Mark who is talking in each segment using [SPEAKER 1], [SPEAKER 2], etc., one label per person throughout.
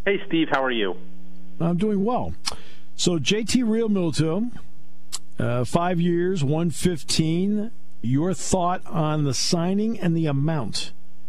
[SPEAKER 1] Hey, Steve, how are you?
[SPEAKER 2] I'm doing well. So JT Realmuto, 5 years, 115. Your thought on the signing and the amount?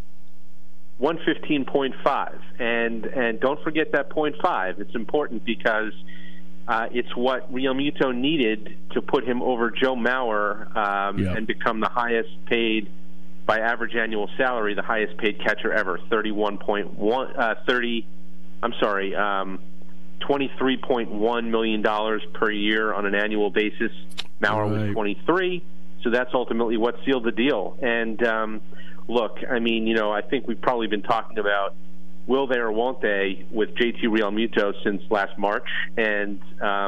[SPEAKER 1] 115.5, and don't forget that 0.5. It's important because it's what Realmuto needed to put him over Joe Mauer and become the highest paid by average annual salary, the highest paid catcher ever, $23.1 million per year on an annual basis. Mauer was 23, so that's ultimately what sealed the deal. And look, I mean, I think we've probably been talking about will they or won't they with JT Realmuto since last March, and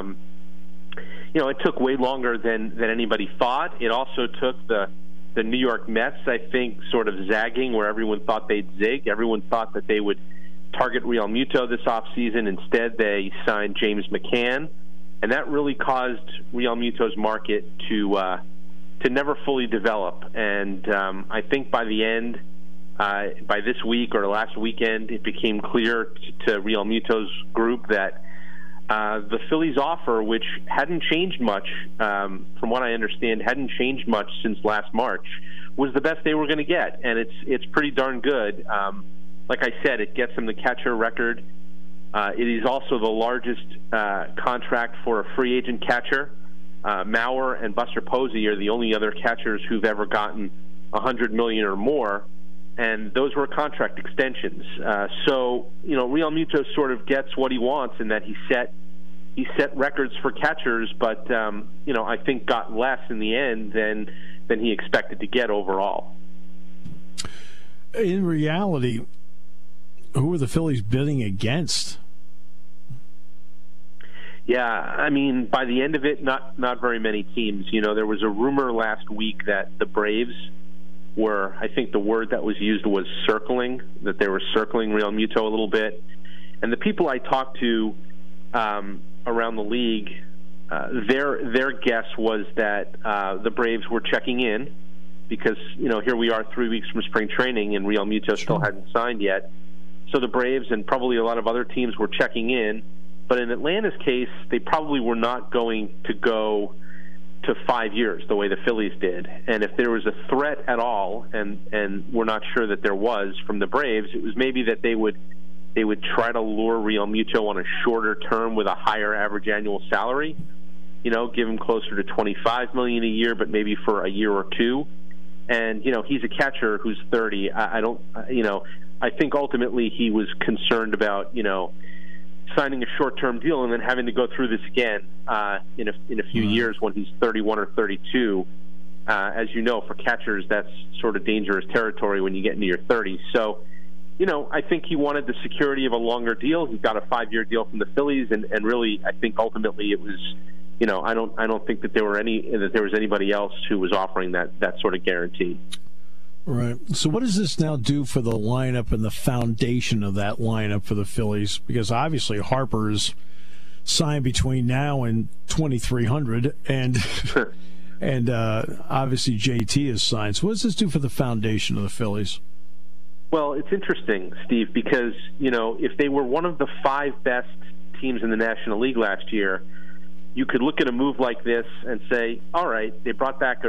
[SPEAKER 1] it took way longer than anybody thought. It also took the New York Mets, I think, sort of zagging where everyone thought they'd zig. Everyone thought that they would target Realmuto this offseason. Instead, they signed James McCann, and that really caused Realmuto's market to never fully develop. And I think by the end, by this week or last weekend, it became clear to Realmuto's group that the Phillies' offer, which hadn't changed much, from what I understand, hadn't changed much since last March, was the best they were going to get, and it's pretty darn good. Like I said, it gets them the catcher record. It is also the largest contract for a free agent catcher. Mauer and Buster Posey are the only other catchers who've ever gotten $100 million or more, and those were contract extensions. So Realmuto sort of gets what he wants in that he set records for catchers, but I think got less in the end than he expected to get overall.
[SPEAKER 2] In reality, who are the Phillies bidding against?
[SPEAKER 1] Yeah, I mean, by the end of it, not very many teams. There was a rumor last week that the Braves were, I think the word that was used was circling, that they were circling Realmuto a little bit. And the people I talked to around the league, their guess was that the Braves were checking in because, here we are 3 weeks from spring training and Realmuto still hadn't signed yet. So the Braves and probably a lot of other teams were checking in. But in Atlanta's case, they probably were not going to go to 5 years the way the Phillies did. And if there was a threat at all, and we're not sure that there was from the Braves, it was maybe that they would try to lure Realmuto on a shorter term with a higher average annual salary, give him closer to $25 million a year, but maybe for a year or two. And he's a catcher who's 30. I think ultimately he was concerned about signing a short-term deal and then having to go through this again in a few years when he's 31 or 32. As you know, for catchers, that's sort of dangerous territory when you get into your 30s. So, I think he wanted the security of a longer deal. He got a 5-year deal from the Phillies, and really, I think ultimately it was, I don't think that there was anybody else who was offering that sort of guarantee.
[SPEAKER 2] Right. So what does this now do for the lineup and the foundation of that lineup for the Phillies? Because obviously Harper's signed between now and 2300, and obviously JT is signed. So what does this do for the foundation of the Phillies?
[SPEAKER 1] Well, it's interesting, Steve, because if they were one of the 5 best teams in the National League last year, you could look at a move like this and say, all right, they brought back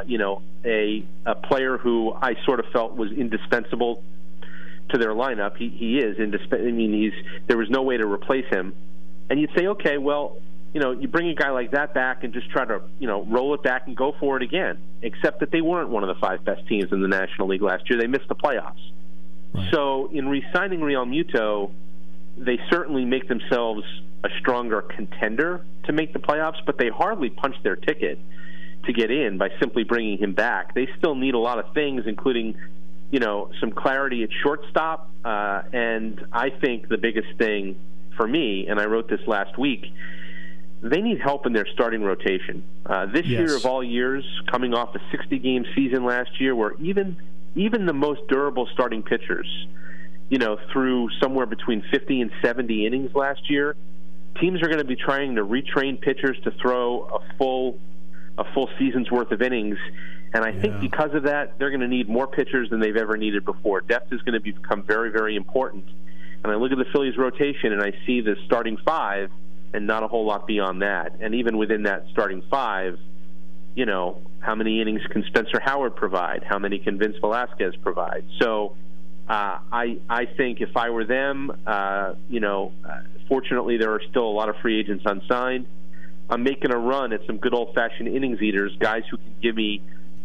[SPEAKER 1] a player who I sort of felt was indispensable to their lineup. He is indispensable. I mean, there was no way to replace him. And you'd say, okay, well, you bring a guy like that back and just try to, roll it back and go for it again. Except that they weren't one of the 5 best teams in the National League last year. They missed the playoffs. Right. So in re-signing Realmuto, they certainly make themselves a stronger contender to make the playoffs, but they hardly punched their ticket to get in by simply bringing him back. They still need a lot of things, including, some clarity at shortstop. And I think the biggest thing for me, and I wrote this last week, they need help in their starting rotation. This year of all years, coming off a 60-game season last year, where even the most durable starting pitchers, threw somewhere between 50 and 70 innings last year, teams are going to be trying to retrain pitchers to throw a full season's worth of innings. And I think because of that, they're going to need more pitchers than they've ever needed before. Depth is going to become very, very important. and I look at the Phillies rotation and I see the starting five and not a whole lot beyond that. And even within that starting five, how many innings can Spencer Howard provide? How many can Vince Velasquez provide? So I think if I were them, fortunately there are still a lot of free agents unsigned. I'm making a run at some good old-fashioned innings eaters, guys who can give me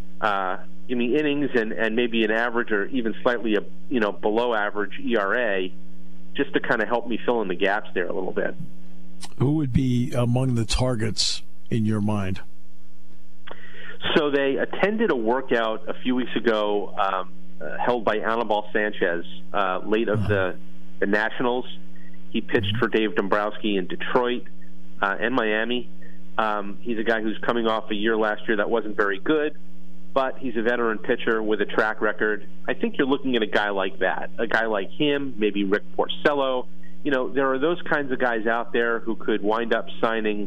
[SPEAKER 1] innings and maybe an average or even slightly below average ERA, just to kind of help me fill in the gaps there a little bit.
[SPEAKER 2] Who would be among the targets in your mind?
[SPEAKER 1] So they attended a workout a few weeks ago held by Anibal Sanchez, late of the Nationals. He pitched for Dave Dombrowski in Detroit and Miami. He's a guy who's coming off a year last year that wasn't very good, but he's a veteran pitcher with a track record. I think you're looking at a guy like that, a guy like him, maybe Rick Porcello. There are those kinds of guys out there who could wind up signing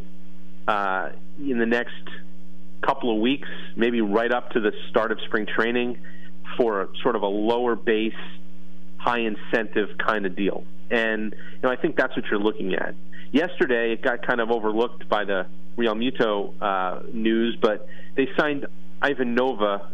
[SPEAKER 1] in the next couple of weeks, maybe right up to the start of spring training, for sort of a lower base, high incentive kind of deal. And I think that's what you're looking at. Yesterday, it got kind of overlooked by the Real Muto news, but they signed Ivan Nova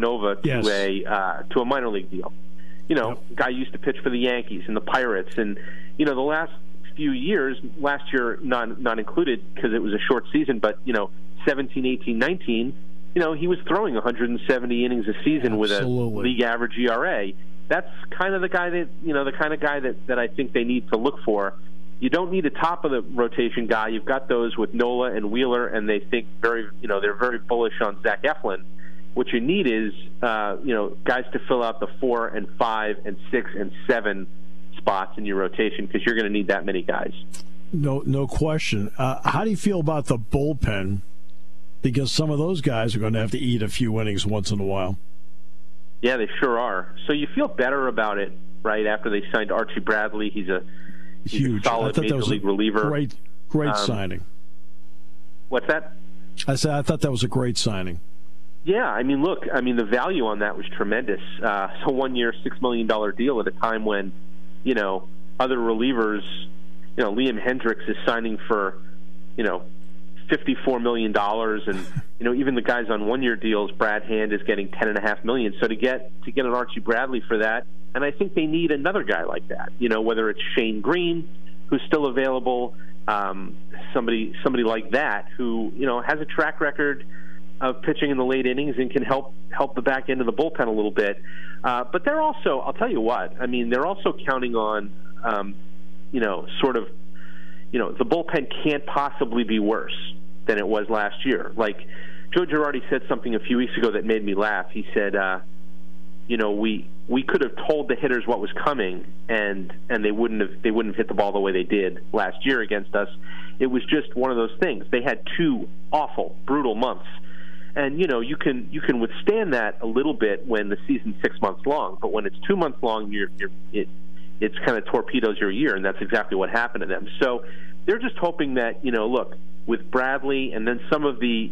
[SPEAKER 1] to a minor league deal. Guy used to pitch for the Yankees and the Pirates, and the last few years, last year not included because it was a short season, but 17, 18, 19, he was throwing 170 innings a season with a league average ERA. That's kind of the guy that I think they need to look for. You don't need a top of the rotation guy. You've got those with Nola and Wheeler, and they think they're very bullish on Zach Eflin. What you need is guys to fill out the 4 and 5 and 6 and 7 spots in your rotation, because you're going to need that many guys.
[SPEAKER 2] No question. How do you feel about the bullpen? Because some of those guys are going to have to eat a few innings once in a while.
[SPEAKER 1] Yeah, they sure are. So you feel better about it, right, after they signed Archie Bradley. He's a solid major league reliever.
[SPEAKER 2] Great signing.
[SPEAKER 1] What's that?
[SPEAKER 2] I thought that was a great signing.
[SPEAKER 1] Yeah, the value on that was tremendous. It's a 1-year, $6 million deal at a time when, other relievers, Liam Hendricks is signing for, $54 million, and even the guys on 1-year deals, Brad Hand is getting $10.5 million. So to get an Archie Bradley for that, and I think they need another guy like that. Whether it's Shane Green, who's still available, somebody like that who has a track record of pitching in the late innings and can help the back end of the bullpen a little bit. But they're also, I'll tell you what, they're also counting on, the bullpen can't possibly be worse than it was last year. Like Joe Girardi said something a few weeks ago that made me laugh. He said, we could have told the hitters what was coming, and they wouldn't have hit the ball the way they did last year against us. It was just one of those things. They had 2 awful, brutal months. And you can withstand that a little bit when the season's 6 months long, but when it's 2 months long, it's kind of torpedoes your year, and that's exactly what happened to them. So they're just hoping that look, with Bradley and then some of the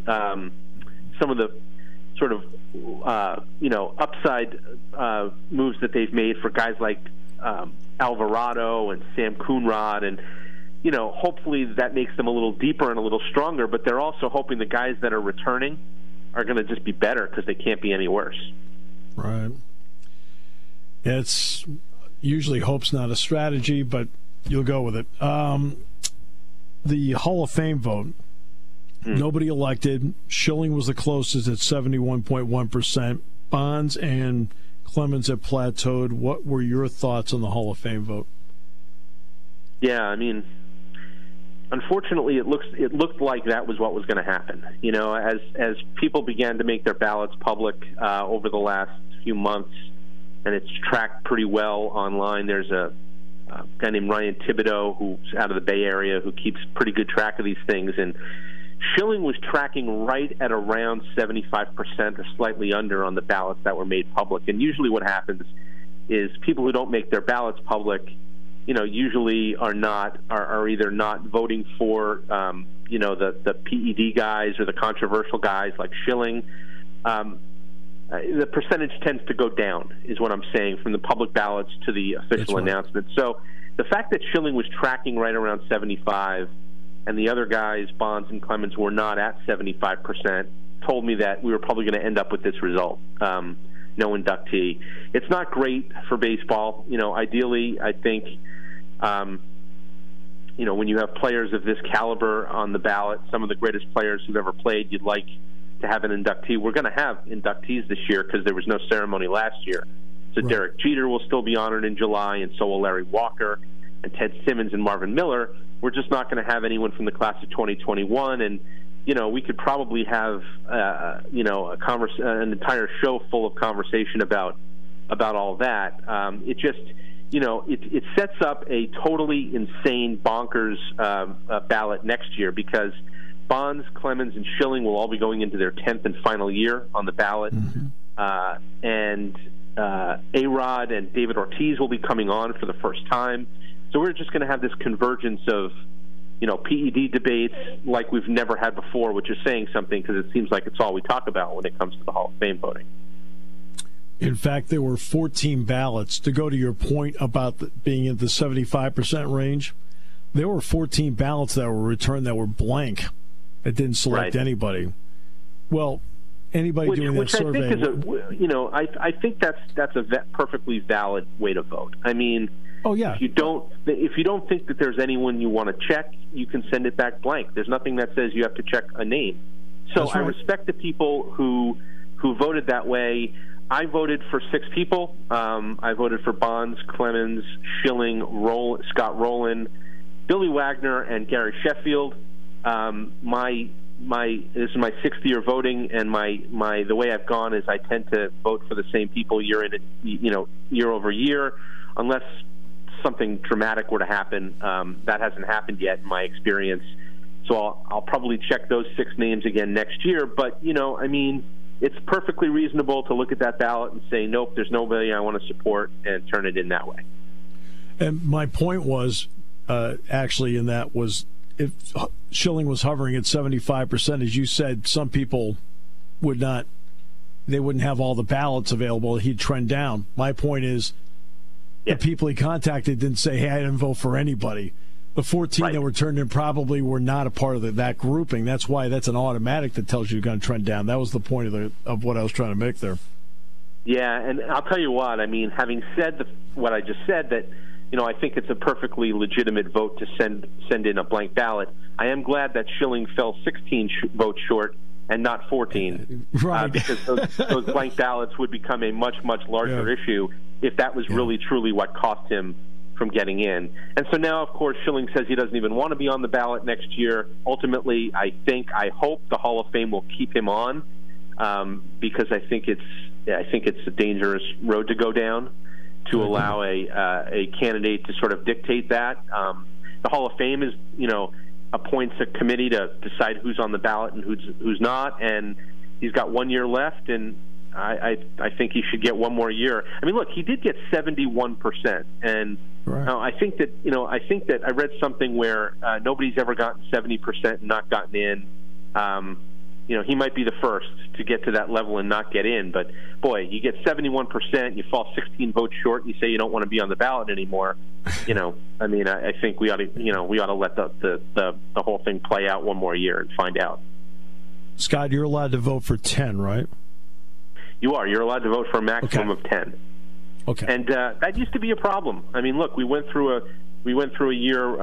[SPEAKER 1] sort of upside moves that they've made for guys like Alvarado and Sam Coonrod, and hopefully that makes them a little deeper and a little stronger. But they're also hoping the guys that are returning are going to just be better, because they can't be any worse.
[SPEAKER 2] Right. It's usually hope's not a strategy, but you'll go with it. The Hall of Fame vote, nobody elected. Schilling was the closest at 71.1%. Bonds and Clemens have plateaued. What were your thoughts on the Hall of Fame vote?
[SPEAKER 1] Yeah, unfortunately, it looked like that was what was going to happen. As people began to make their ballots public over the last few months, and it's tracked pretty well online. There's a guy named Ryan Thibodeau, who's out of the Bay Area, who keeps pretty good track of these things. And Schilling was tracking right at around 75% or slightly under on the ballots that were made public. And usually what happens is people who don't make their ballots public, usually are either not voting for, the PED guys or the controversial guys like Schilling. The percentage tends to go down, is what I'm saying, from the public ballots to the official announcement. So the fact that Schilling was tracking right around 75 and the other guys, Bonds and Clemens, were not at 75% told me that we were probably going to end up with this result. No inductee. It's not great for baseball. Ideally, I think, when you have players of this caliber on the ballot, some of the greatest players who've ever played, you'd like to have an inductee. We're going to have inductees this year because there was no ceremony last year. So right. Derek Jeter will still be honored in July, and so will Larry Walker and Ted Simmons and Marvin Miller. We're just not going to have anyone from the class of 2021, and we could probably have an entire show full of conversation about all that. It just it sets up a totally insane, bonkers ballot next year because Bonds, Clemens, and Schilling will all be going into their 10th and final year on the ballot, and A-Rod and David Ortiz will be coming on for the first time. So we're just going to have this convergence of PED debates like we've never had before, which is saying something because it seems like it's all we talk about when it comes to the Hall of Fame voting.
[SPEAKER 2] In fact, there were 14 ballots. To go to your point about being in the 75% range, there were 14 ballots that were returned that were blank. It didn't select anybody. Well, anybody doing that survey...
[SPEAKER 1] I think that's a perfectly valid way to vote. I mean...
[SPEAKER 2] Oh yeah.
[SPEAKER 1] If you don't think that there's anyone you want to check, you can send it back blank. There's nothing that says you have to check a name. So right. I respect the people who voted that way. I voted for 6 people. I voted for Bonds, Clemens, Schilling, Scott Rowland, Billy Wagner, and Gary Sheffield. This is my 6th year voting, and the way I've gone is I tend to vote for the same people year over year, unless something dramatic were to happen. That hasn't happened yet in my experience. So I'll probably check those 6 names again next year. But, it's perfectly reasonable to look at that ballot and say, nope, there's nobody I want to support, and turn it in that way.
[SPEAKER 2] And my point was, actually, in that was if Schilling was hovering at 75%, as you said, some people wouldn't have all the ballots available. He'd trend down. My point is, the people he contacted didn't say, hey, I didn't vote for anybody. The 14 that were turned in probably were not a part of that grouping. That's why that's an automatic that tells you you're going to trend down. That was the point of what I was trying to make there.
[SPEAKER 1] Yeah, and I'll tell you what, having said what I just said, that I think it's a perfectly legitimate vote to send in a blank ballot. I am glad that Schilling fell 16 votes short and not 14,
[SPEAKER 2] right?
[SPEAKER 1] Because those blank ballots would become a much, much larger issue if that was really, truly what cost him from getting in. And so now, of course, Schilling says he doesn't even want to be on the ballot next year. Ultimately, I hope the Hall of Fame will keep him on because I think it's a dangerous road to go down to allow a candidate to sort of dictate that. The Hall of Fame is, appoints a committee to decide who's on the ballot and who's not, and he's got 1 year left, and I think he should get 1 more year. Look, he did get 71%, and I think that I read something where nobody's ever gotten 70% and not gotten in. He might be the first to get to that level and not get in, but boy, you get 71%, you fall 16 votes short, and you say you don't want to be on the ballot anymore. I think we ought to let the whole thing play out 1 more year and find out.
[SPEAKER 2] Scott, you're allowed to vote for 10, right?
[SPEAKER 1] You are. You're allowed to vote for a maximum of 10.
[SPEAKER 2] Okay.
[SPEAKER 1] And that used to be a problem. Look, we went through a year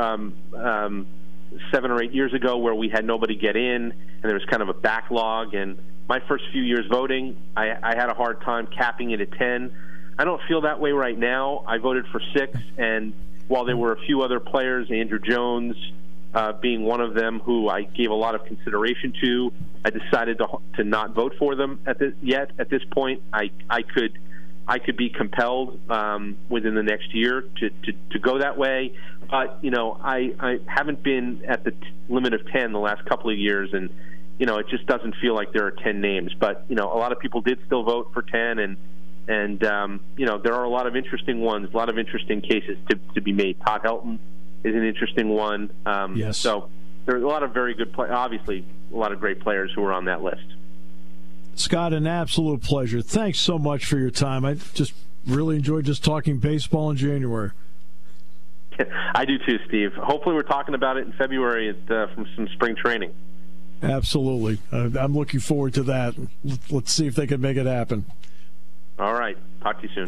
[SPEAKER 1] 7 or 8 years ago where we had nobody get in, and there was kind of a backlog. And my first few years voting, I had a hard time capping it at 10. I don't feel that way right now. I voted for 6, and while there were a few other players, Andrew Jones being one of them, who I gave a lot of consideration to, I decided to not vote for them at this point. I could be compelled within the next year to go that way. But, I haven't been at the limit of 10 the last couple of years, and, it just doesn't feel like there are 10 names. But, a lot of people did still vote for 10, and there are a lot of interesting ones, a lot of interesting cases to be made. Todd Helton is an interesting one.
[SPEAKER 2] Yes.
[SPEAKER 1] So there are a lot of very good obviously a lot of great players who are on that list.
[SPEAKER 2] Scott, an absolute pleasure. Thanks so much for your time. I just really enjoyed just talking baseball in January.
[SPEAKER 1] I do too, Steve. Hopefully we're talking about it in February from some spring training.
[SPEAKER 2] Absolutely. I'm looking forward to that. Let's see if they can make it happen.
[SPEAKER 1] All right. Talk to you soon.